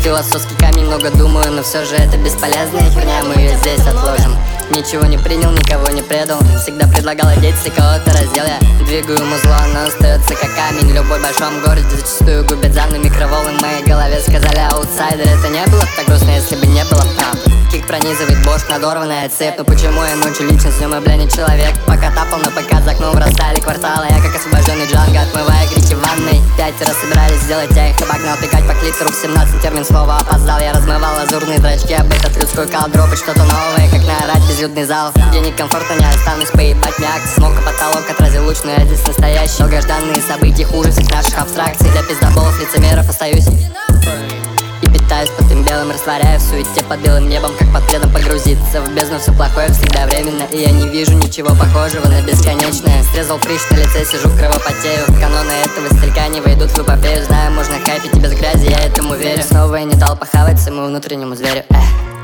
Философский камень, много думаю, но все же это бесполезная херня, мы ее здесь отложим. Ничего не принял, никого не предал, всегда предлагал одеть, если кого-то раздел. Я двигаю музло, оно остается как камень. Любой в большом городе зачастую губит зам. На микроволны в моей голове сказали аутсайдер. Это не было бы так грустно, если бы не было правды. Кик пронизывает бошь, надорванная цепь. Но почему я ночью лично с ним, бля, не человек? Пока тапал на ПК, за окном врастали кварталы. Я как освобожденный Джанго, отмывая крики в ванной. 5 раз собирались сделать, я их обогнал. Тыкать по клитору в 17, термин слова опоздал. Я размывал лазурные дрочки, об этот людской кал. Дропать что-то новое, как наорать безлюдный зал. Денег комфортно не останусь, поебать мне акции. Смог и потолок отразил луч, но я здесь настоящий. Долгожданные события хуже всех наших абстракций. Для пиздоболов, лицемеров остаюсь и питаюсь потом белым, растворяя в суете под белым небом, как под пледом погрузиться в бездну. Все плохое всегда временно, и я не вижу ничего похожего на бесконечное. Срезал прыщ на лице, сижу кровопотею. Каноны этого стилька не войдут в эпопею. Знаю, можно хайпить и без грязи, я этому верю. Снова я не дал похавать своему внутреннему зверю.